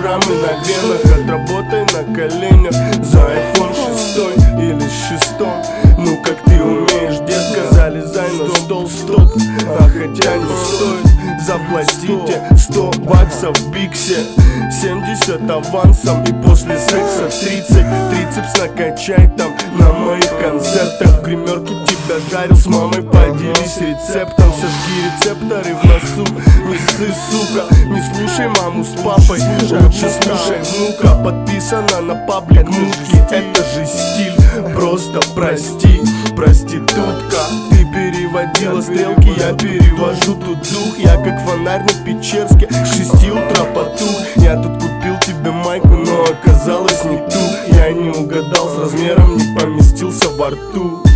шрамы на венах от работы на коленях за iPhone 6 или 6. Ну как ты умеешь, детка, залезай на стол, стоп. А хотя не стоит, заплатите 100 баксов в Биксе, 70 авансом и после секса 30. Трицепс накачай там на моих концертах. В гримерке тебя жарил, с мамой поделись рецептом. Сожги рецепторы в носу, не ссы, сука. Не слушай маму с папой, лучше слушай внука. Подписана на паблик мутки, это же стиль. Просто прости, проститутка. Ты переводила стрелки, я перевожу тут дух. Я как фонарь на Печерске, к 6 утра потух. Я тут купил тебе майку, но оказалось не ту. Я не угадал с размером, не поместился во рту.